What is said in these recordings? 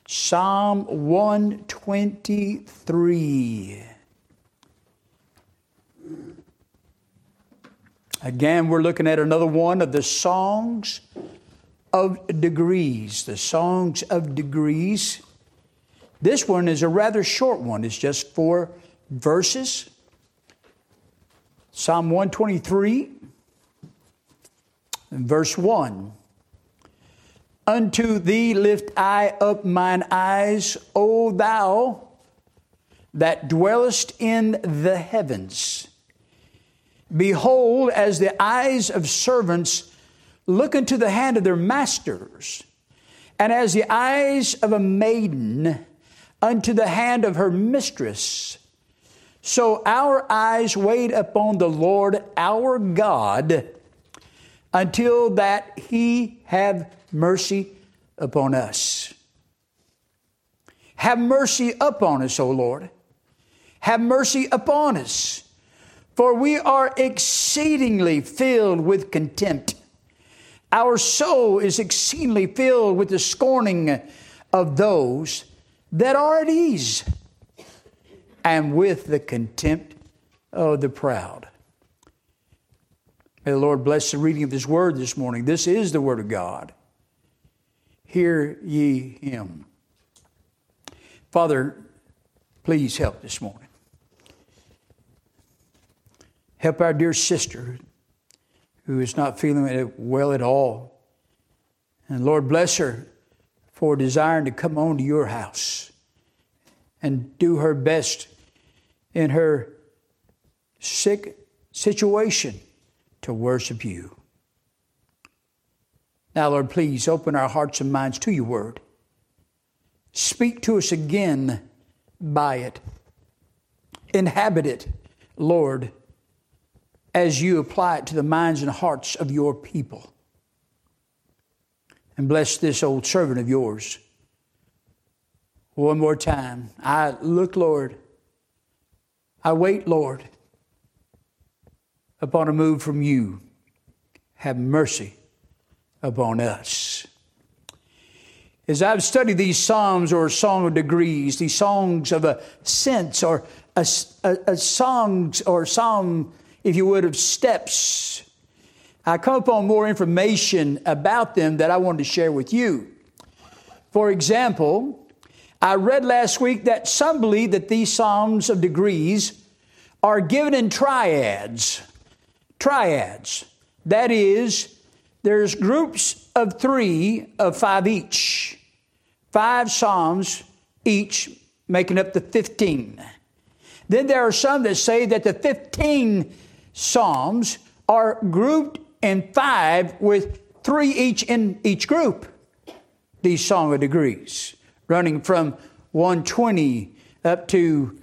Psalm 123. Again, we're looking at another one of the songs of degrees. The songs of degrees. This one is a rather short one. It's just 4 verses. Psalm 123, verse 1. Unto thee lift I up mine eyes, O thou that dwellest in the heavens. Behold, as the eyes of servants look into the hand of their masters, and as the eyes of a maiden unto the hand of her mistress, so our eyes wait upon the Lord our God, until that he have mercy upon us. Have mercy upon us, O Lord. Have mercy upon us, for we are exceedingly filled with contempt. Our soul is exceedingly filled with the scorning of those that are at ease, and with the contempt of the proud. May the Lord bless the reading of His Word this morning. This is the Word of God. Hear ye Him. Father, please help this morning. Help our dear sister who is not feeling well at all. And Lord, bless her for desiring to come on to your house and do her best in her sick situation to worship you. Now, Lord, please open our hearts and minds to your word. Speak to us again by it. Inhabit it, Lord, as you apply it to the minds and hearts of your people. And bless this old servant of yours. One more time. I look, Lord. I wait, Lord, upon a move from you. Have mercy upon us. As I've studied these psalms or song of degrees, these songs of ascents or a songs or psalm, if you would, of steps, I come upon more information about them that I wanted to share with you. For example, I read last week that some believe that these psalms of degrees are given in triads. Triads. That is, there's groups of 3 of 5 each. 5 psalms each making up the 15. Then there are some that say that the 15 psalms are grouped in 5 with 3 each in each group. These song of degrees, running from 120 up to,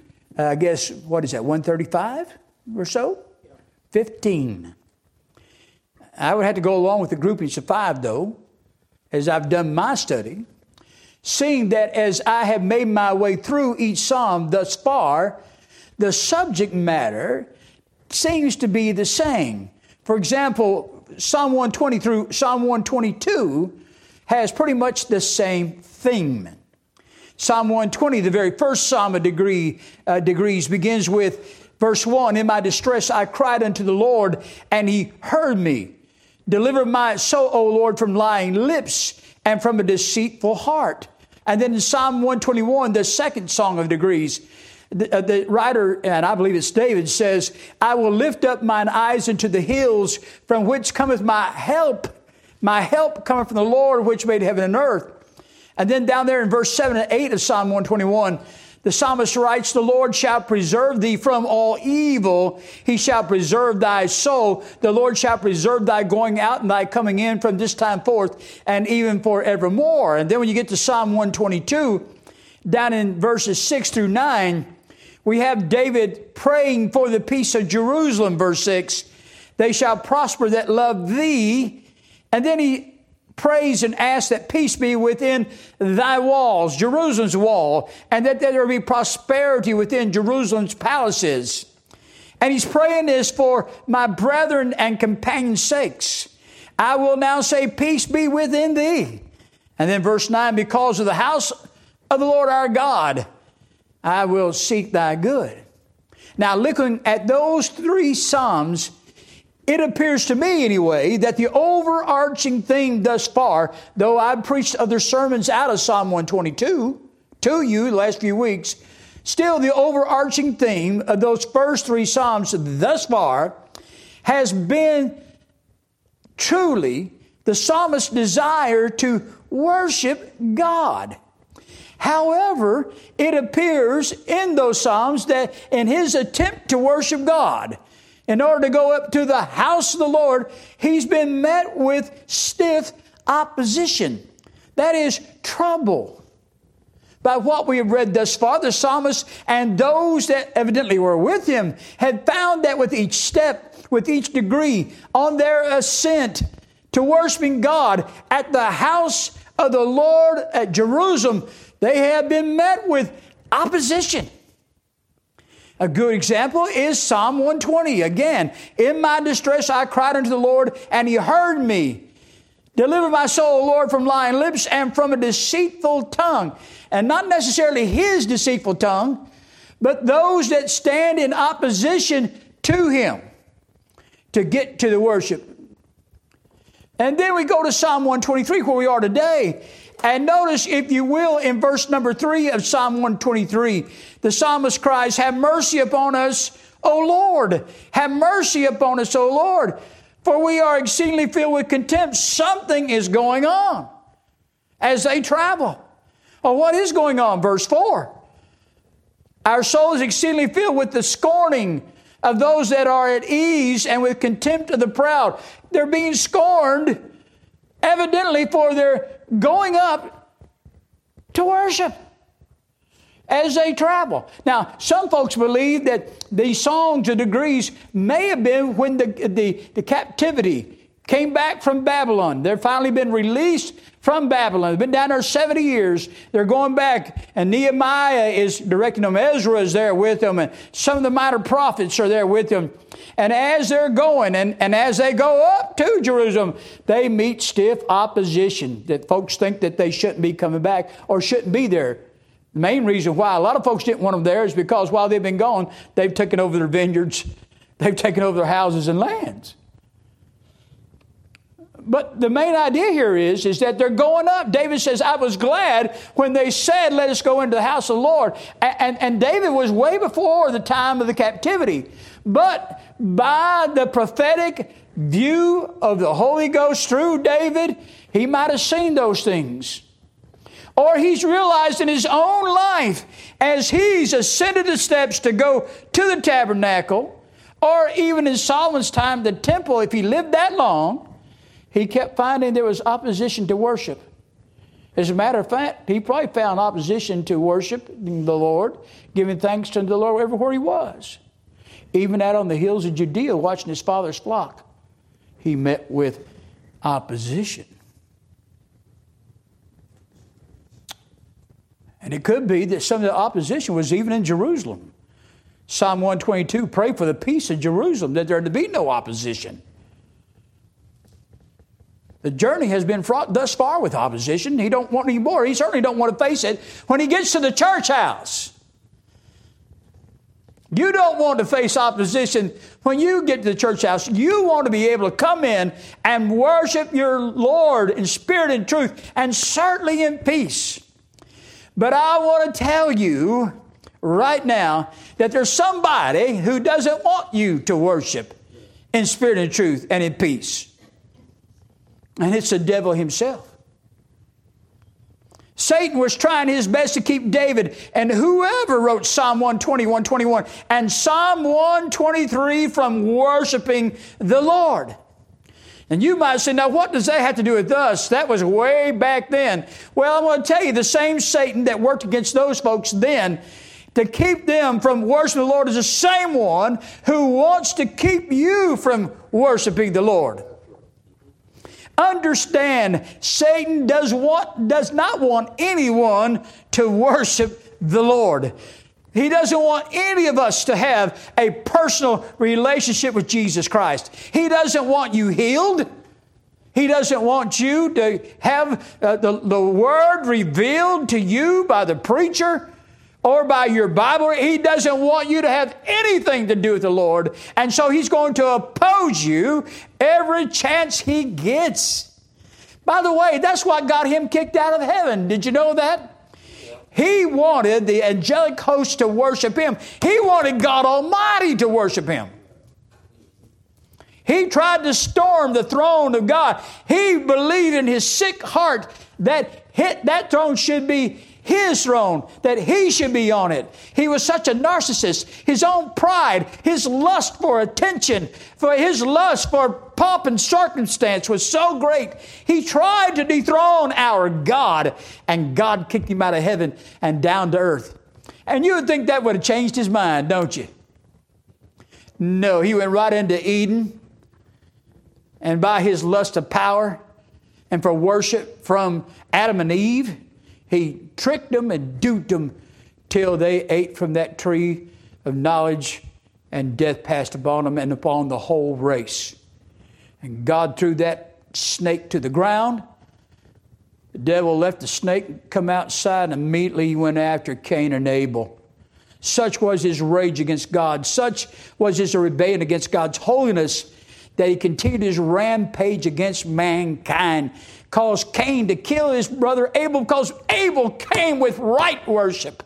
135 or so? 15. I would have to go along with the groupings of 5, though, as I've done my study, seeing that as I have made my way through each psalm thus far, the subject matter seems to be the same. For example, Psalm 120 through Psalm 122 has pretty much the same theme. Psalm 120, the very first psalm of degrees, begins with verse 1, In my distress I cried unto the Lord, and He heard me. Deliver my soul, O Lord, from lying lips and from a deceitful heart. And then in Psalm 121, the second song of degrees, the writer, and I believe it's David, says, I will lift up mine eyes into the hills, from which cometh my help. My help cometh from the Lord, which made heaven and earth. And then down there in verse 7 and 8 of Psalm 121, the psalmist writes, The Lord shall preserve thee from all evil. He shall preserve thy soul. The Lord shall preserve thy going out and thy coming in from this time forth and even forevermore. And then when you get to Psalm 122, down in verses 6 through 9, we have David praying for the peace of Jerusalem, verse 6. They shall prosper that love thee. And then he prays and asks that peace be within thy walls, Jerusalem's wall, and that there be prosperity within Jerusalem's palaces. And he's praying this for my brethren and companions' sakes. I will now say, peace be within thee. And then verse 9, because of the house of the Lord our God, I will seek thy good. Now, looking at those three Psalms, it appears to me anyway that the overarching theme thus far, though I've preached other sermons out of Psalm 122 to you the last few weeks, still the overarching theme of those first three Psalms thus far has been truly the psalmist's desire to worship God. However, it appears in those Psalms that in his attempt to worship God, in order to go up to the house of the Lord, he's been met with stiff opposition. That is trouble. By what we have read thus far, the psalmist and those that evidently were with him had found that with each step, with each degree on their ascent to worshiping God at the house of the Lord at Jerusalem, they have been met with opposition. A good example is Psalm 120. Again, in my distress I cried unto the Lord, and he heard me. Deliver my soul, Lord, from lying lips and from a deceitful tongue. And not necessarily his deceitful tongue, but those that stand in opposition to him to get to the worship. And then we go to Psalm 123, where we are today. And notice, if you will, in verse number 3 of Psalm 123, the psalmist cries, have mercy upon us, O Lord. Have mercy upon us, O Lord. For we are exceedingly filled with contempt. Something is going on as they travel. Well, what is going on? Verse 4. Our soul is exceedingly filled with the scorning of those that are at ease and with contempt of the proud. They're being scorned, evidently, for their going up to worship as they travel. Now, some folks believe that these songs or degrees may have been when the captivity came back from Babylon. They've finally been released from Babylon. They've been down there 70 years. They're going back, and Nehemiah is directing them. Ezra is there with them, and some of the minor prophets are there with them. And as they're going, and as they go up to Jerusalem, they meet stiff opposition that folks think that they shouldn't be coming back or shouldn't be there. The main reason why a lot of folks didn't want them there is because while they've been gone, they've taken over their vineyards, they've taken over their houses and lands. But the main idea here is that they're going up. David says, I was glad when they said, let us go into the house of the Lord. And David was way before the time of the captivity. But by the prophetic view of the Holy Ghost through David, he might have seen those things. Or he's realized in his own life, as he's ascended the steps to go to the tabernacle, or even in Solomon's time, the temple, if he lived that long, he kept finding there was opposition to worship. As a matter of fact, he probably found opposition to worshiping the Lord, giving thanks to the Lord everywhere he was. Even out on the hills of Judea, watching his father's flock, he met with opposition. And it could be that some of the opposition was even in Jerusalem. Psalm 122, pray for the peace of Jerusalem, that there to be no opposition. The journey has been fraught thus far with opposition. He don't want any more. He certainly don't want to face it when he gets to the church house. You don't want to face opposition when you get to the church house. You want to be able to come in and worship your Lord in spirit and truth, and certainly in peace. But I want to tell you right now that there's somebody who doesn't want you to worship in spirit and truth and in peace. And it's the devil himself. Satan was trying his best to keep David and whoever wrote Psalm 120, 121, and Psalm 123 from worshiping the Lord. And you might say, now what does that have to do with us? That was way back then. Well, I'm going to tell you, the same Satan that worked against those folks then to keep them from worshiping the Lord is the same one who wants to keep you from worshiping the Lord. Understand, Satan does not want anyone to worship the Lord. He doesn't want any of us to have a personal relationship with Jesus Christ. He doesn't want you healed. He doesn't want you to have the Word revealed to you by the preacher or by your Bible. He doesn't want you to have anything to do with the Lord. And so He's going to oppose you every chance He gets. By the way, that's what got Him kicked out of heaven. Did you know that? He wanted the angelic host to worship Him. He wanted God Almighty to worship Him. He tried to storm the throne of God. He believed in his sick heart that that throne should be His throne, that He should be on it. He was such a narcissist. His own pride, his lust for attention, for his lust for pomp and circumstance was so great. He tried to dethrone our God, and God kicked him out of heaven and down to earth. And you would think that would have changed his mind, don't you? No, he went right into Eden. And by his lust of power and for worship from Adam and Eve, he tricked them and duped them till they ate from that tree of knowledge, and death passed upon them and upon the whole race. And God threw that snake to the ground. The devil left the snake come outside, and immediately he went after Cain and Abel. Such was his rage against God. Such was his rebellion against God's holiness, that he continued his rampage against mankind, caused Cain to kill his brother Abel, because Abel came with right worship.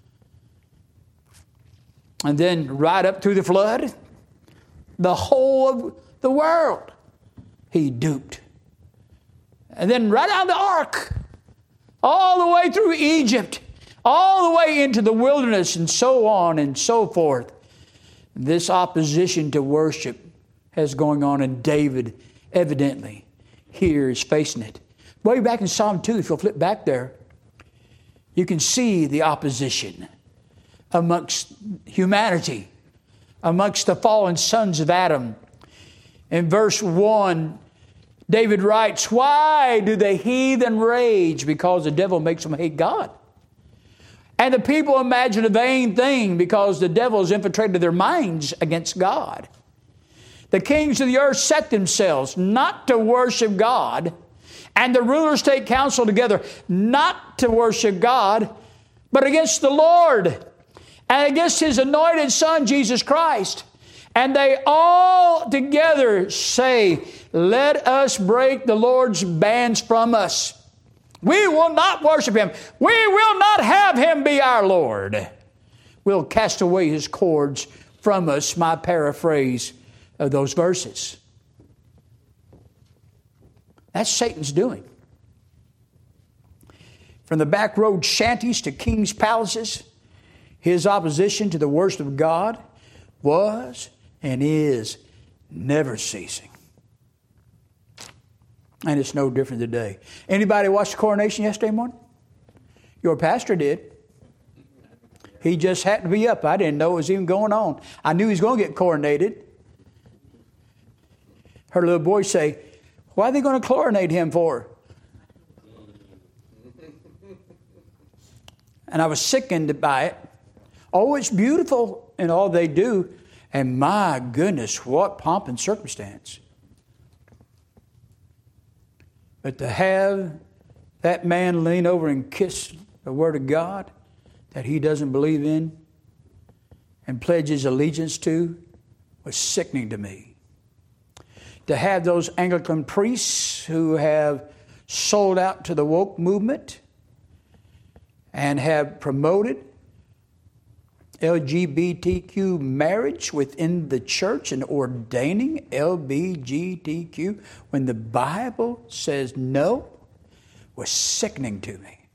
And then right up through the flood, the whole of the world he duped. And then right out of the ark, all the way through Egypt, all the way into the wilderness, and so on and so forth. This opposition to worship has going on, and David evidently here is facing it. Way back in Psalm 2, if you'll flip back there, you can see the opposition amongst humanity, amongst the fallen sons of Adam. In verse 1, David writes, "Why do the heathen rage? Because the devil makes them hate God. And the people imagine a vain thing, because the devil has infiltrated their minds against God. The kings of the earth set themselves not to worship God, and the rulers take counsel together not to worship God, but against the Lord and against His anointed Son, Jesus Christ. And they all together say, let us break the Lord's bands from us. We will not worship Him. We will not have Him be our Lord. We'll cast away His cords from us." My paraphrase of those verses. That's Satan's doing. From the back road shanties to king's palaces, his opposition to the worship of God was and is never ceasing. And it's no different today. Anybody watch the coronation yesterday morning? Your pastor did. He just happened to be up. I didn't know it was even going on. I knew he was going to get coronated. Heard a little boy say, "Why are they going to chlorinate him for?" And I was sickened by it. Oh, it's beautiful in all they do. And my goodness, what pomp and circumstance. But to have that man lean over and kiss the Word of God that he doesn't believe in and pledge his allegiance to was sickening to me. To have those Anglican priests who have sold out to the woke movement and have promoted LGBTQ marriage within the church and ordaining LGBTQ when the Bible says no, was sickening to me.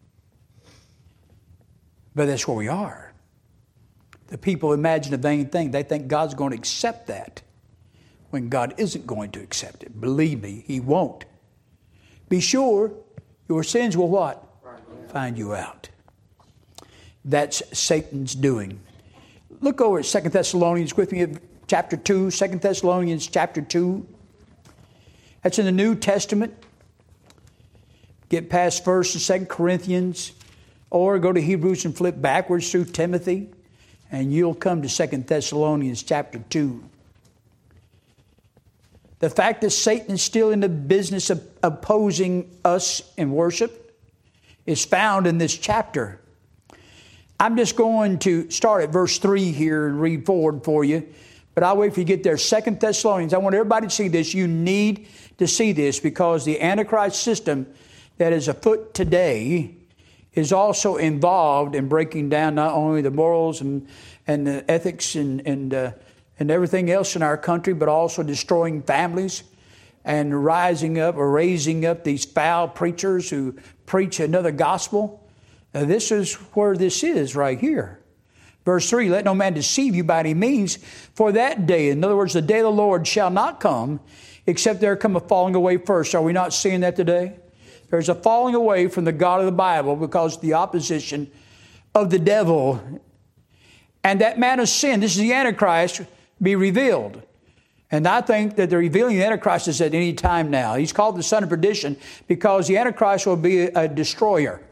But that's where we are. The people imagine a vain thing. They think God's going to accept that, when God isn't going to accept it. Believe me, He won't. Be sure your sins will what? Find you out. That's Satan's doing. Look over at 2 Thessalonians with me, chapter 2, 2 Thessalonians chapter 2. That's in the New Testament. Get past 1st and 2 Corinthians, or go to Hebrews and flip backwards through Timothy, and you'll come to 2 Thessalonians chapter 2. The fact that Satan is still in the business of opposing us in worship is found in this chapter. I'm just going to start at verse 3 here and read forward for you. But I'll wait for you to get there. 2 Thessalonians. I want everybody to see this. You need to see this because the Antichrist system that is afoot today is also involved in breaking down not only the morals and the ethics and everything else in our country, but also destroying families and raising up these foul preachers who preach another gospel. Now, this is where this is right here. Verse 3, let no man deceive you by any means, for that day, in other words, the day of the Lord shall not come, except there come a falling away first. Are we not seeing that today? There's a falling away from the God of the Bible because of the opposition of the devil. And that man of sin, this is the Antichrist, be revealed. And I think that the revealing of the Antichrist is at any time now. He's called the son of perdition because the Antichrist will be a destroyer.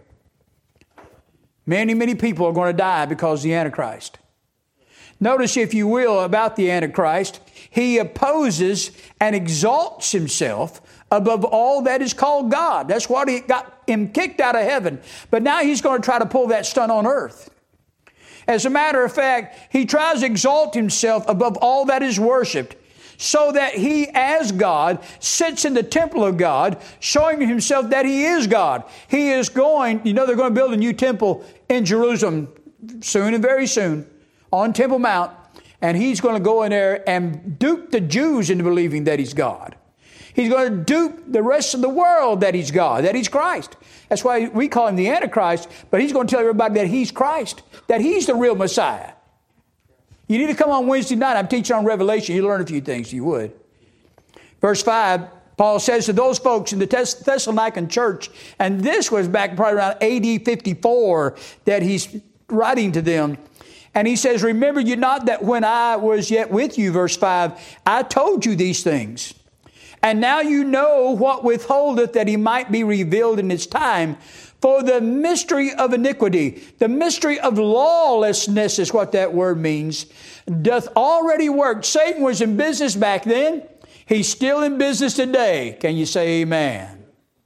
Many, many people are going to die because of the Antichrist. Notice, if you will, about the Antichrist, he opposes and exalts himself above all that is called God. That's what he got him kicked out of heaven. But now he's going to try to pull that stunt on earth. As a matter of fact, he tries to exalt himself above all that is worshipped, so that he, as God, sits in the temple of God, showing himself that he is God. He is going, they're going to build a new temple in Jerusalem soon and very soon on Temple Mount. And he's going to go in there and dupe the Jews into believing that he's God. He's going to dupe the rest of the world that he's God, that he's Christ. That's why we call him the Antichrist, but he's going to tell everybody that he's Christ, that he's the real Messiah. You need to come on Wednesday night. I'm teaching on Revelation. You learn a few things, you would. Verse 5, Paul says to those folks in the Thessalonican church, and this was back probably around AD 54 that he's writing to them. And he says, remember you not that when I was yet with you, verse 5, I told you these things. And now you know what withholdeth that he might be revealed in his time. For the mystery of iniquity, the mystery of lawlessness is what that word means, doth already work. Satan was in business back then. He's still in business today. Can you say amen?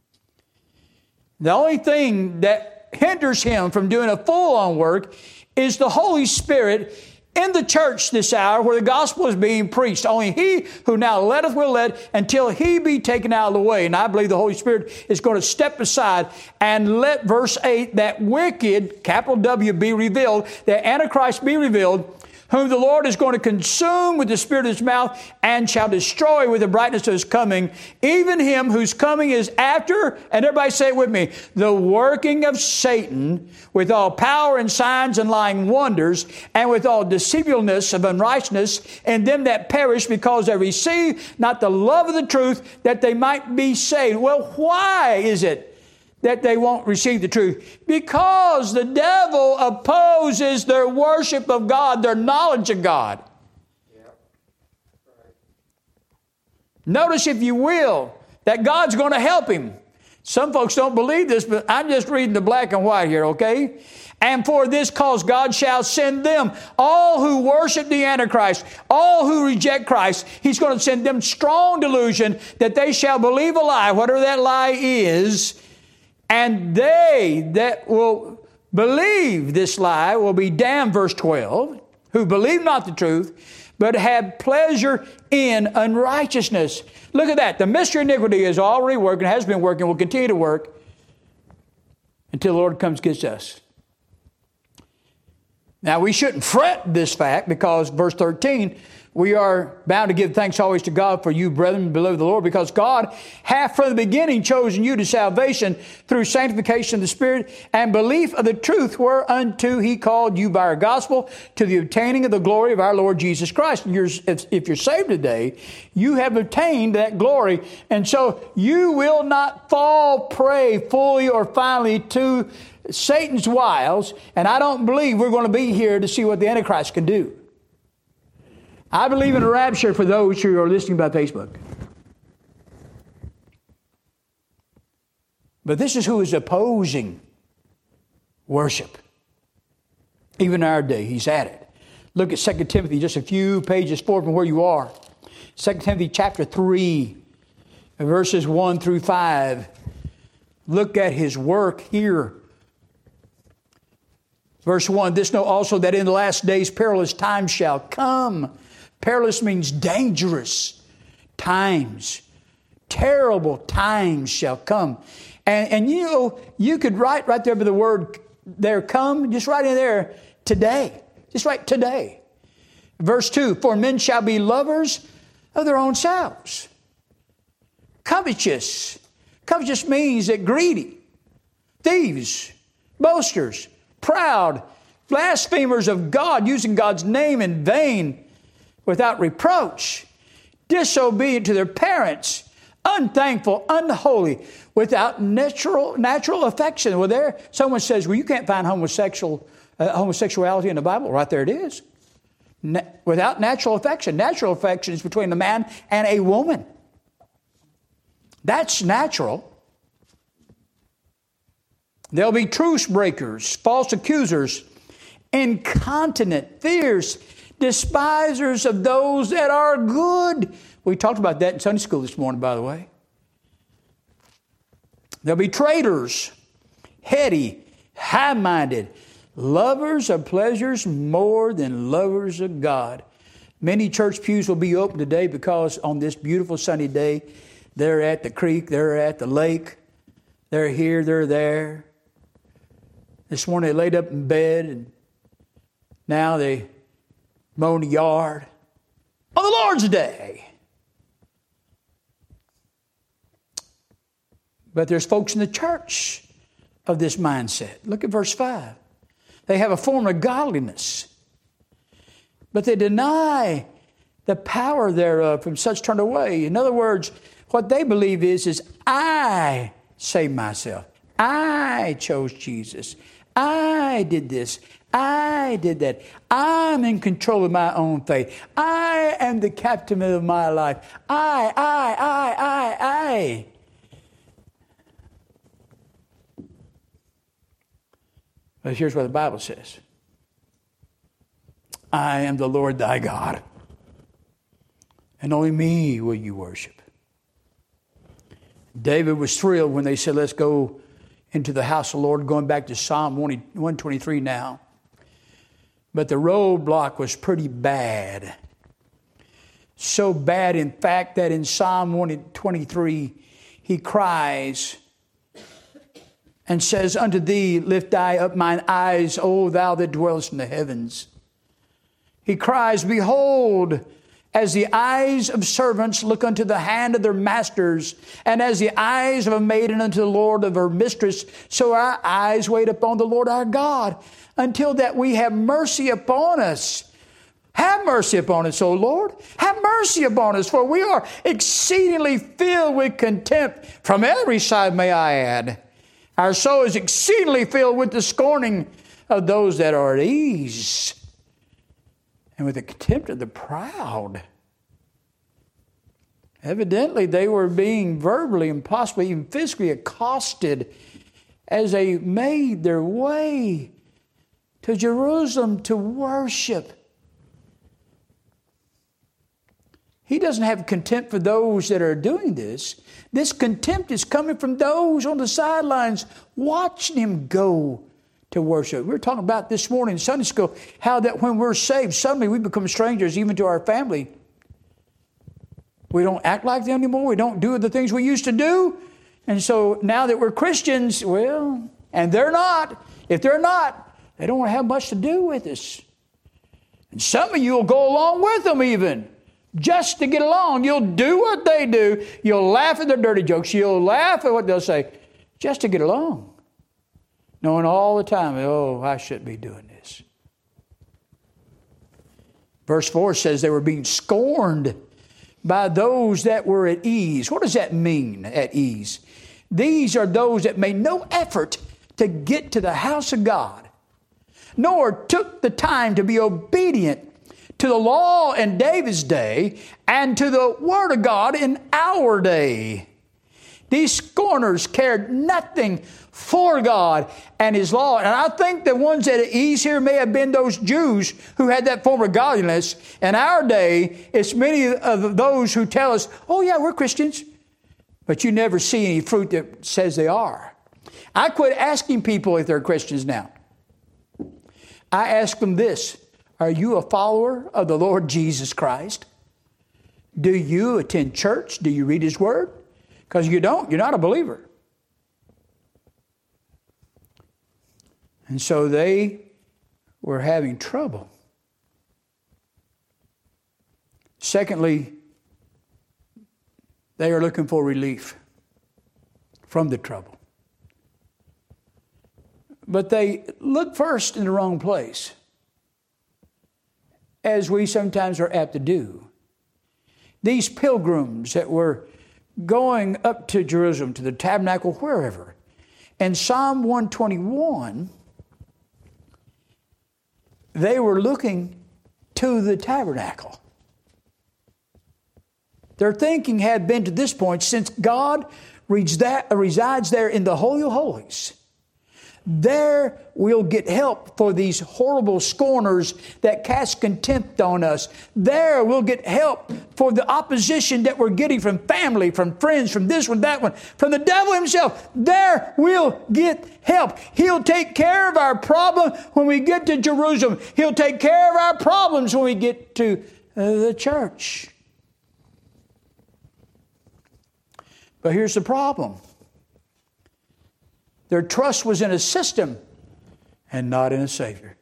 The only thing that hinders him from doing a full-on work is the Holy Spirit in the church this hour where the gospel is being preached. Only he who now letteth will let until he be taken out of the way. And I believe the Holy Spirit is going to step aside and let verse 8, that wicked, capital W, be revealed, that Antichrist be revealed, whom the Lord is going to consume with the spirit of his mouth and shall destroy with the brightness of his coming, even him whose coming is after, and everybody say it with me, the working of Satan with all power and signs and lying wonders and with all deceivableness of unrighteousness in them that perish because they receive not the love of the truth that they might be saved. Well, why is it that they won't receive the truth? Because the devil opposes their worship of God, their knowledge of God. Yeah. Right. Notice, if you will, that God's going to help him. Some folks don't believe this, but I'm just reading the black and white here, okay? And for this cause God shall send them, all who worship the Antichrist, all who reject Christ, he's going to send them strong delusion that they shall believe a lie, whatever that lie is. And they that will believe this lie will be damned, verse 12, who believe not the truth, but have pleasure in unrighteousness. Look at that. The mystery of iniquity is already working, has been working, will continue to work until the Lord comes and gets us. Now, we shouldn't fret this fact because, verse 13, we are bound to give thanks always to God for you, brethren, beloved of the Lord, because God hath from the beginning chosen you to salvation through sanctification of the Spirit and belief of the truth whereunto he called you by our gospel to the obtaining of the glory of our Lord Jesus Christ. If you're saved today, you have obtained that glory. And so you will not fall prey fully or finally to Satan's wiles. And I don't believe we're going to be here to see what the Antichrist can do. I believe in a rapture for those who are listening by Facebook. But this is who is opposing worship. Even in our day, he's at it. Look at 2 Timothy, just a few pages forward from where you are. 2 Timothy chapter 3, verses 1 through 5. Look at his work here. Verse 1, this know also that in the last days perilous times shall come. Perilous means dangerous times. Terrible times shall come. And you know, you could write right there by the word there come, just write in there today. Just write today. Verse 2, for men shall be lovers of their own selves. Covetous. Covetous means that greedy, thieves, boasters, proud, blasphemers of God, using God's name in vain, without reproach, disobedient to their parents, unthankful, unholy, without natural affection. Well, there someone says, well, you can't find homosexuality in the Bible. Right there it is. Without natural affection. Natural affection is between a man and a woman. That's natural. There'll be truce breakers, false accusers, incontinent, fierce, despisers of those that are good. We talked about that in Sunday school this morning, by the way. There'll be traitors, heady, high-minded, lovers of pleasures more than lovers of God. Many church pews will be open today because on this beautiful sunny day, they're at the creek, they're at the lake, they're here, they're there. This morning they laid up in bed and now they mow the yard on the Lord's day. But there's folks in the church of this mindset. Look at verse 5. They have a form of godliness, but they deny the power thereof, from such turn away. In other words, what they believe is I saved myself. I chose Jesus. I did this. I did that. I'm in control of my own fate. I am the captain of my life. I. But here's what the Bible says. I am the Lord thy God, and only me will you worship. David was thrilled when they said, let's go into the house of the Lord, going back to Psalm 123 now. But the roadblock was pretty bad. So bad, in fact, that in Psalm 123, he cries and says, unto thee lift I up mine eyes, O thou that dwellest in the heavens. He cries, behold, as the eyes of servants look unto the hand of their masters, and as the eyes of a maiden unto the Lord of her mistress, so our eyes wait upon the Lord our God, until that we have mercy upon us. Have mercy upon us, O Lord. Have mercy upon us, for we are exceedingly filled with contempt from every side, may I add. Our soul is exceedingly filled with the scorning of those that are at ease, and with the contempt of the proud. Evidently, they were being verbally and possibly even physically accosted as they made their way to Jerusalem to worship. He doesn't have contempt for those that are doing this. This contempt is coming from those on the sidelines watching him go to worship. We were talking about this morning in Sunday school how that when we're saved, suddenly we become strangers even to our family. We don't act like them anymore. We don't do the things we used to do. And so now that we're Christians, well, and they're not. If they're not, they don't want to have much to do with us. And some of you will go along with them even, just to get along. You'll do what they do. You'll laugh at their dirty jokes. You'll laugh at what they'll say, just to get along. Knowing all the time, oh, I shouldn't be doing this. Verse 4 says they were being scorned by those that were at ease. What does that mean, at ease? These are those that made no effort to get to the house of God, nor took the time to be obedient to the law in David's day and to the Word of God in our day. These scorners cared nothing for God and His law. And I think the ones at ease here may have been those Jews who had that form of godliness. In our day, it's many of those who tell us, oh yeah, we're Christians. But you never see any fruit that says they are. I quit asking people if they're Christians now. I ask them this: are you a follower of the Lord Jesus Christ? Do you attend church? Do you read His Word? Because you don't, you're not a believer. And so they were having trouble. Secondly, they are looking for relief from the trouble. But they look first in the wrong place, as we sometimes are apt to do. These pilgrims that were going up to Jerusalem, to the tabernacle, wherever, in Psalm 121, they were looking to the tabernacle. Their thinking had been to this point, since God resides there in the Holy of Holies, there we'll get help for these horrible scorners that cast contempt on us. There we'll get help for the opposition that we're getting from family, from friends, from this one, that one, from the devil himself. There we'll get help. He'll take care of our problem when we get to Jerusalem. He'll take care of our problems when we get to the church. But here's the problem. Their trust was in a system and not in a Savior.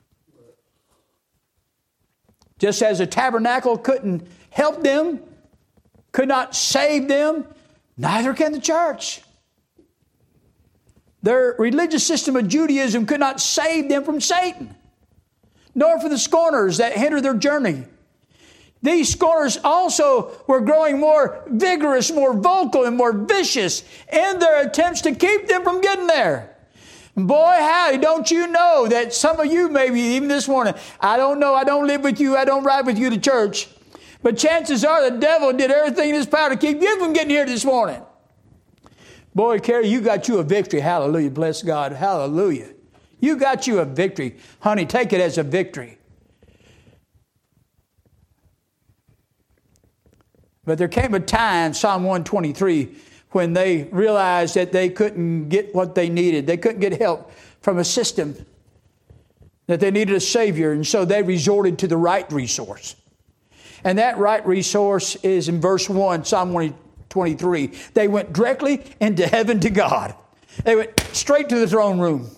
Just as a tabernacle couldn't help them, could not save them, neither can the church. Their religious system of Judaism could not save them from Satan, nor for the scorners that hindered their journey. These scorners also were growing more vigorous, more vocal, and more vicious in their attempts to keep them from getting there. Boy, howdy, don't you know that some of you, maybe even this morning, I don't know, I don't live with you, I don't ride with you to church, but chances are the devil did everything in his power to keep you from getting here this morning. Boy, Carrie, you got you a victory. Hallelujah. Bless God. Hallelujah. You got you a victory. Honey, take it as a victory. But there came a time, Psalm 123, when they realized that they couldn't get what they needed. They couldn't get help from a system, that they needed a Savior. And so they resorted to the right resource. And that right resource is in verse 1, Psalm 123. They went directly into heaven to God. They went straight to the throne room.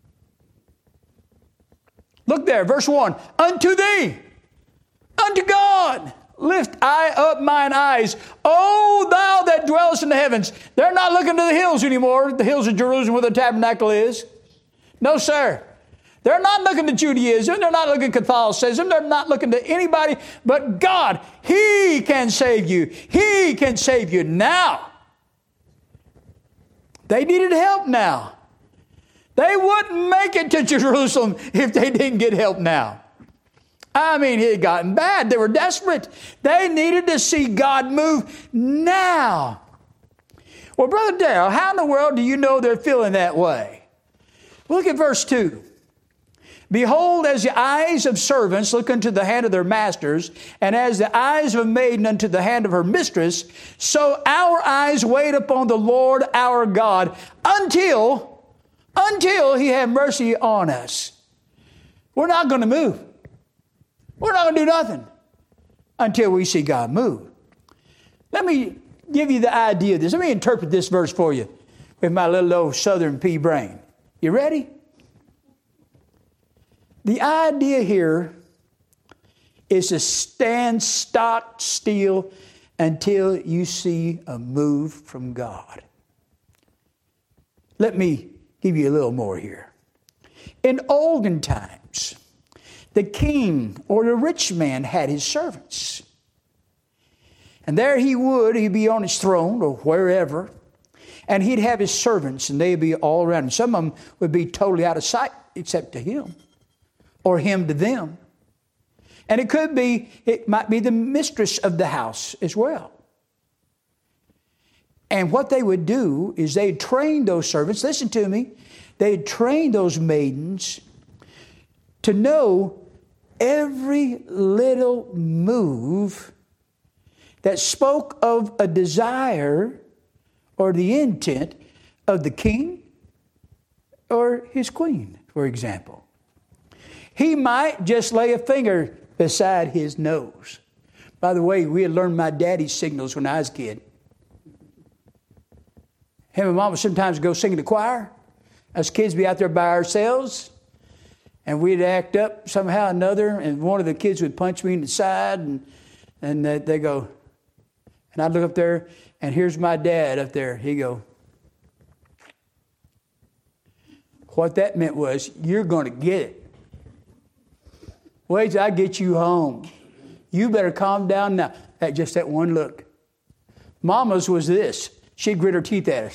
Look there, verse 1. Unto thee, unto God, lift I up mine eyes, O thou that dwellest in the heavens. They're not looking to the hills anymore, the hills of Jerusalem where the tabernacle is. No, sir. They're not looking to Judaism. They're not looking to Catholicism. They're not looking to anybody but God. He can save you. He can save you now. They needed help now. They wouldn't make it to Jerusalem if they didn't get help now. I mean, it had gotten bad. They were desperate. They needed to see God move now. Well, Brother Darrell, how in the world do you know they're feeling that way? Look at verse 2. Behold, as the eyes of servants look unto the hand of their masters, and as the eyes of a maiden unto the hand of her mistress, so our eyes wait upon the Lord our God until He have mercy on us. We're not going to move. We're not going to do nothing until we see God move. Let me give you the idea of this. Let me interpret this verse for you with my little old southern pea brain. You ready? The idea here is to stand stock still until you see a move from God. Let me give you a little more here. In olden times, the king or the rich man had his servants. And there he'd be on his throne or wherever, and he'd have his servants, and they'd be all around him. Some of them would be totally out of sight except to him, or him to them. And it might be the mistress of the house as well. And what they would do is they'd train those servants, listen to me, they'd train those maidens to know every little move that spoke of a desire or the intent of the king or his queen, for example. He might just lay a finger beside his nose. By the way, we had learned my daddy's signals when I was a kid. Him and Mom would sometimes go sing in the choir. Us kids be out there by ourselves, and we'd act up somehow or another, and one of the kids would punch me in the side, and they go, and I'd look up there, and here's my dad up there. He'd go. What that meant was, you're going to get it. Wait till I get you home. You better calm down now. Just that one look. Mama's was this. She'd grit her teeth at us.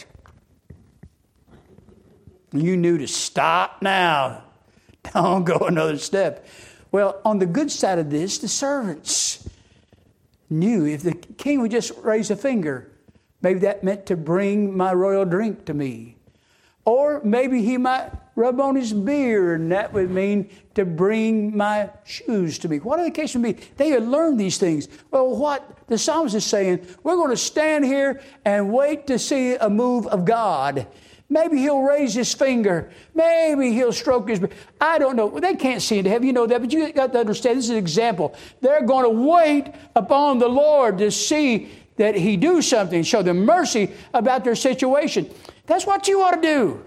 You knew to stop now. Don't go another step. Well, on the good side of this, the servants knew if the king would just raise a finger, maybe that meant to bring my royal drink to me. Or maybe he might rub on his beard, and that would mean to bring my shoes to me. Whatever the case may be, they had learned these things. Well, what the psalmist is saying, we're going to stand here and wait to see a move of God. Maybe he'll raise his finger. Maybe he'll stroke his beard. I don't know. They can't see into heaven. You know that, but you got to understand, this is an example. They're going to wait upon the Lord to see that he do something, show them mercy about their situation. That's what you ought to do.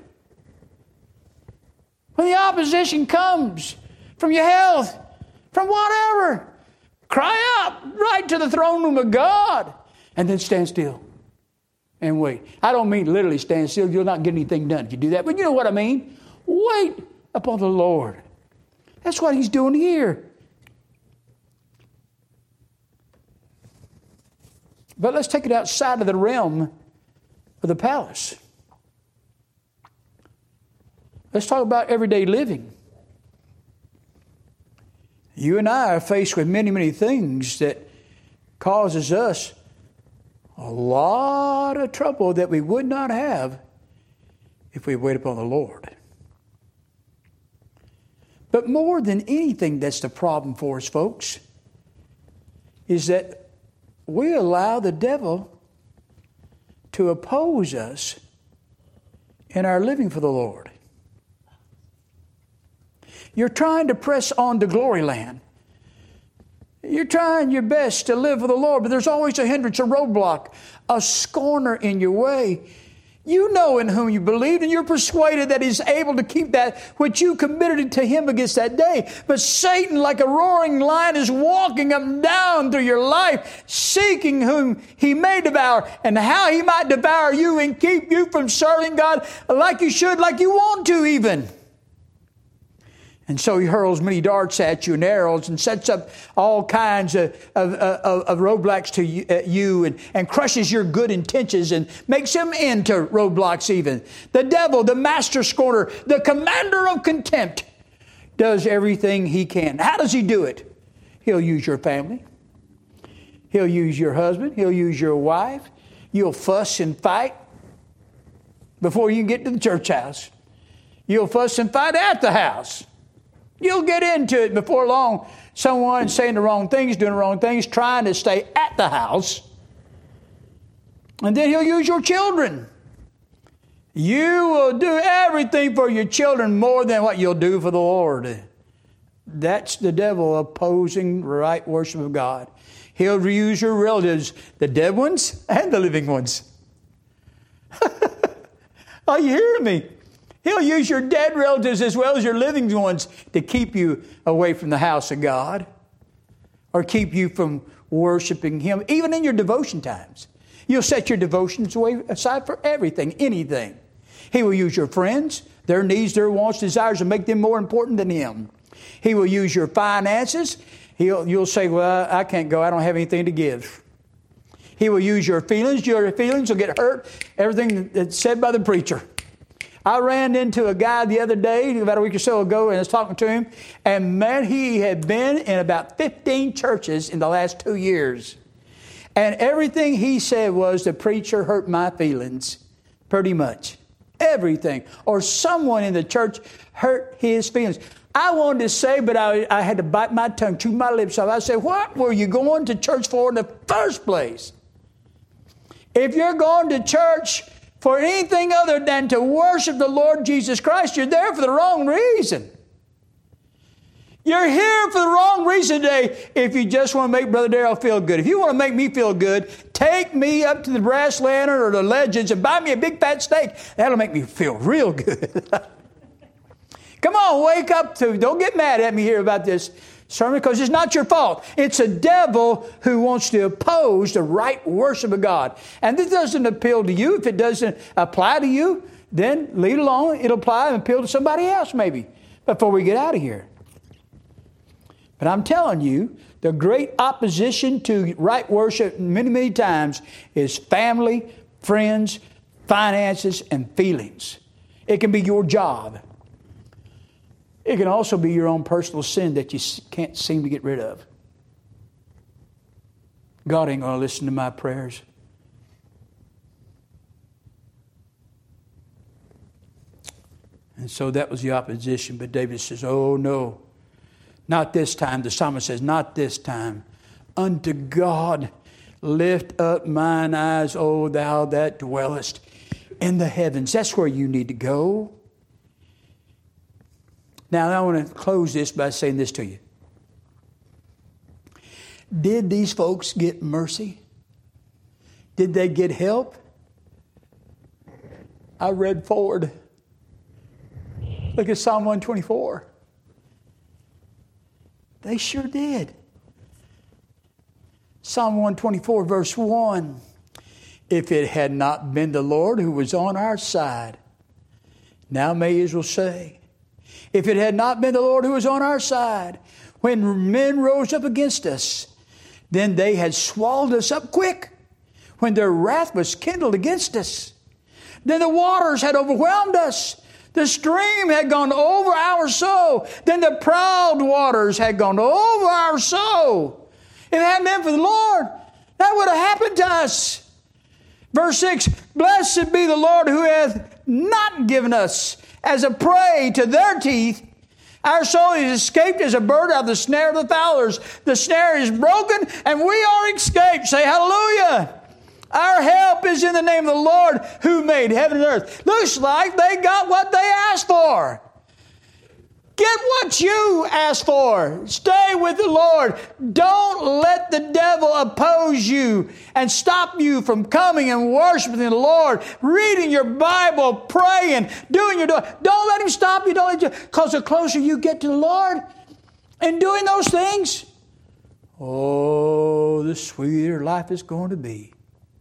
When the opposition comes from your health, from whatever, cry out right to the throne room of God and then stand still and wait. I don't mean literally stand still. You'll not get anything done if you do that. But you know what I mean. Wait upon the Lord. That's what he's doing here. But let's take it outside of the realm of the palace. Let's talk about everyday living. You and I are faced with many, many things that causes us a lot of trouble that we would not have if we wait upon the Lord. But more than anything that's the problem for us, folks, is that we allow the devil to oppose us in our living for the Lord. You're trying to press on to glory land. You're trying your best to live for the Lord, but there's always a hindrance, a roadblock, a scorner in your way. You know in whom you believe, and you're persuaded that he's able to keep that which you committed to him against that day. But Satan, like a roaring lion, is walking up and down through your life, seeking whom he may devour and how he might devour you and keep you from serving God like you should, like you want to even. And so he hurls many darts at you and arrows and sets up all kinds of roadblocks to you and crushes your good intentions and makes them into roadblocks even. The devil, the master scorner, the commander of contempt, does everything he can. How does he do it? He'll use your family. He'll use your husband. He'll use your wife. You'll fuss and fight before you can get to the church house. You'll fuss and fight at the house. You'll get into it before long. Someone saying the wrong things, doing the wrong things, trying to stay at the house. And then he'll use your children. You will do everything for your children more than what you'll do for the Lord. That's the devil opposing right worship of God. He'll use your relatives, the dead ones and the living ones. Are you hearing me? He'll use your dead relatives as well as your living ones to keep you away from the house of God or keep you from worshiping him, even in your devotion times. You'll set your devotions aside for everything, anything. He will use your friends, their needs, their wants, desires, and make them more important than him. He will use your finances. You'll say, well, I can't go. I don't have anything to give. He will use your feelings. Your feelings will get hurt. Everything that's said by the preacher. I ran into a guy the other day, about a week or so ago, and I was talking to him. And man, he had been in about 15 churches in the last 2 years. And everything he said was the preacher hurt my feelings, pretty much. Everything. Or someone in the church hurt his feelings. I wanted to say, but I had to bite my tongue, chew my lips off. I said, what were you going to church for in the first place? If you're going to church for anything other than to worship the Lord Jesus Christ, you're there for the wrong reason. You're here for the wrong reason today if you just want to make Brother Darrell feel good. If you want to make me feel good, take me up to the Brass Lantern or the Legends and buy me a big fat steak. That'll make me feel real good. Come on, wake up to. Don't get mad at me here about this sermon because it's not your fault. It's a devil who wants to oppose the right worship of God. And this doesn't appeal to you. If it doesn't apply to you, then leave it alone. It'll apply and appeal to somebody else maybe before we get out of here. But I'm telling you, the great opposition to right worship many, many times is family, friends, finances, and feelings. It can be your job. It can also be your own personal sin that you can't seem to get rid of. God ain't going to listen to my prayers. And so that was the opposition. But David says, oh no, not this time. The psalmist says, not this time. Unto God lift up mine eyes, O thou that dwellest in the heavens. That's where you need to go. Now, I want to close this by saying this to you. Did these folks get mercy? Did they get help? I read forward. Look at Psalm 124. They sure did. Psalm 124, verse 1. If it had not been the Lord who was on our side, now may Israel say, if it had not been the Lord who was on our side, when men rose up against us, then they had swallowed us up quick, when their wrath was kindled against us. Then the waters had overwhelmed us. The stream had gone over our soul. Then the proud waters had gone over our soul. If it hadn't been for the Lord, that would have happened to us. Verse 6, blessed be the Lord who hath not given us as a prey to their teeth. Our soul is escaped as a bird out of the snare of the fowlers. The snare is broken and we are escaped. Say hallelujah. Our help is in the name of the Lord who made heaven and earth. Looks like they got what they asked for. Get what you asked for. Stay with the Lord. Don't let the devil oppose you and stop you from coming and worshiping the Lord, reading your Bible, praying, doing your door. Don't let him stop you. Don't let you, because the closer you get to the Lord and doing those things, oh, the sweeter life is going to be.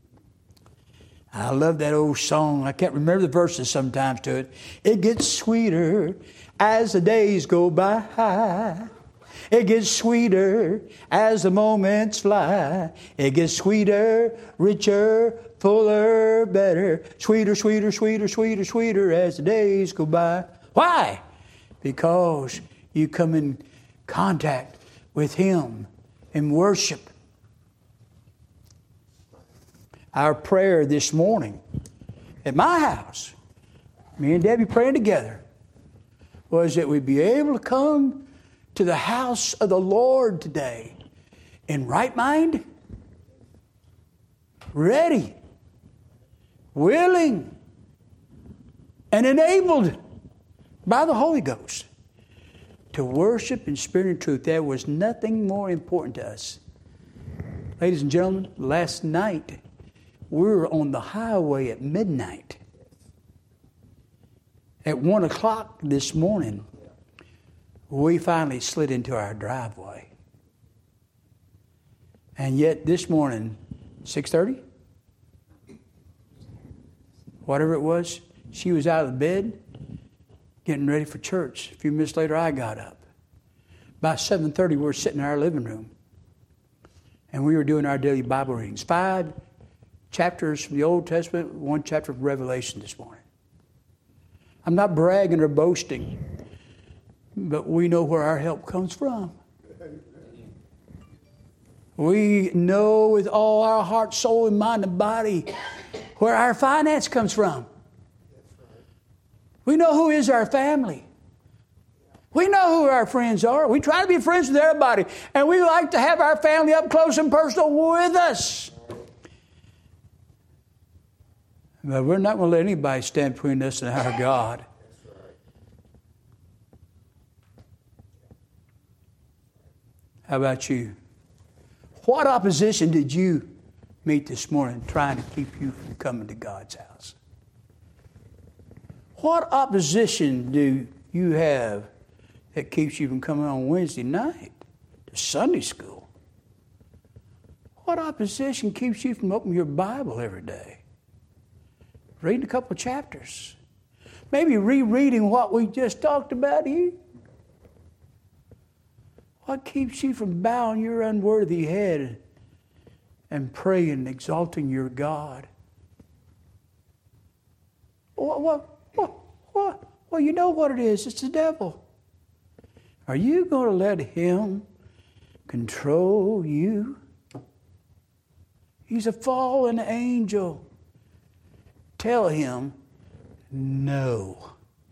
I love that old song. I can't remember the verses sometimes to it. It gets sweeter as the days go by. It gets sweeter as the moments fly. It gets sweeter, richer, fuller, better. Sweeter, sweeter, sweeter, sweeter, sweeter as the days go by. Why? Because you come in contact with Him in worship. Our prayer this morning at my house, me and Debbie praying together, was that we'd be able to come to the house of the Lord today in right mind, ready, willing, and enabled by the Holy Ghost to worship in spirit and truth. There was nothing more important to us. Ladies and gentlemen, last night we were on the highway at midnight. At 1 o'clock this morning, we finally slid into our driveway. And yet this morning, 6:30? Whatever it was, she was out of the bed, getting ready for church. A few minutes later, I got up. By 7:30, we were sitting in our living room. And we were doing our daily Bible readings. 5 chapters from the Old Testament, 1 chapter of Revelation this morning. I'm not bragging or boasting, but we know where our help comes from. We know with all our heart, soul, and mind and body where our finance comes from. We know who is our family. We know who our friends are. We try to be friends with everybody. And we like to have our family up close and personal with us. But we're not going to let anybody stand between us and our God. How about you? What opposition did you meet this morning trying to keep you from coming to God's house? What opposition do you have that keeps you from coming on Wednesday night to Sunday school? What opposition keeps you from opening your Bible every day? Reading a couple of chapters. Maybe rereading what we just talked about here. What keeps you from bowing your unworthy head and praying and exalting your God? Well, you know what it is. It's the devil. Are you going to let him control you? He's a fallen angel. Tell him, no.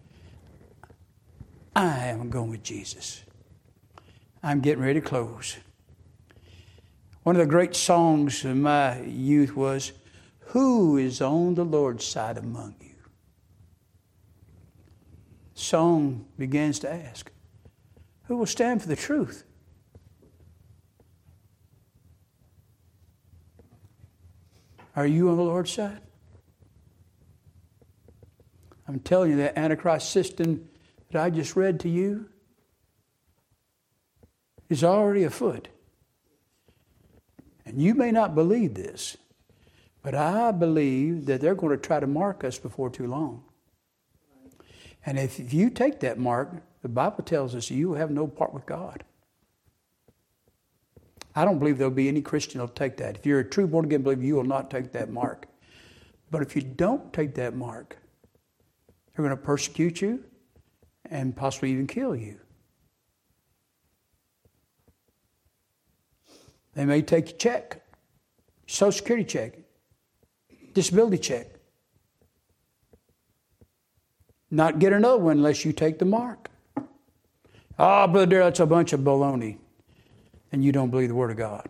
I am going with Jesus. I'm getting ready to close. One of the great songs of my youth was, "Who is on the Lord's side among you?" The song begins to ask, who will stand for the truth? Are you on the Lord's side? I'm telling you, that Antichrist system that I just read to you is already afoot. And you may not believe this, but I believe that they're going to try to mark us before too long. And if you take that mark, the Bible tells us you will have no part with God. I don't believe there'll be any Christian who'll take that. If you're a true born-again believer, you will not take that mark. But if you don't take that mark, they're going to persecute you and possibly even kill you. They may take your check, Social Security check, disability check. Not get another one unless you take the mark. Oh, Brother Darrell, that's a bunch of baloney. And you don't believe the Word of God.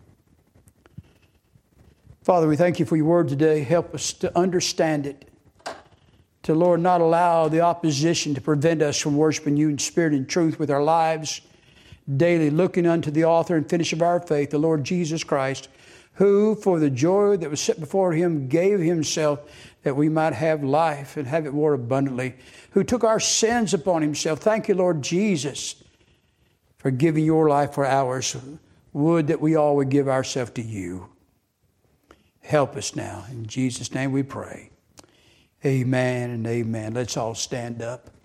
Father, we thank you for your Word today. Help us to understand it. To, Lord, not allow the opposition to prevent us from worshiping you in spirit and truth with our lives. Daily looking unto the author and finisher of our faith, the Lord Jesus Christ, who for the joy that was set before him gave himself that we might have life and have it more abundantly, who took our sins upon himself. Thank you, Lord Jesus, for giving your life for ours. Would that we all would give ourselves to you. Help us now. In Jesus' name we pray. Amen and amen. Let's all stand up.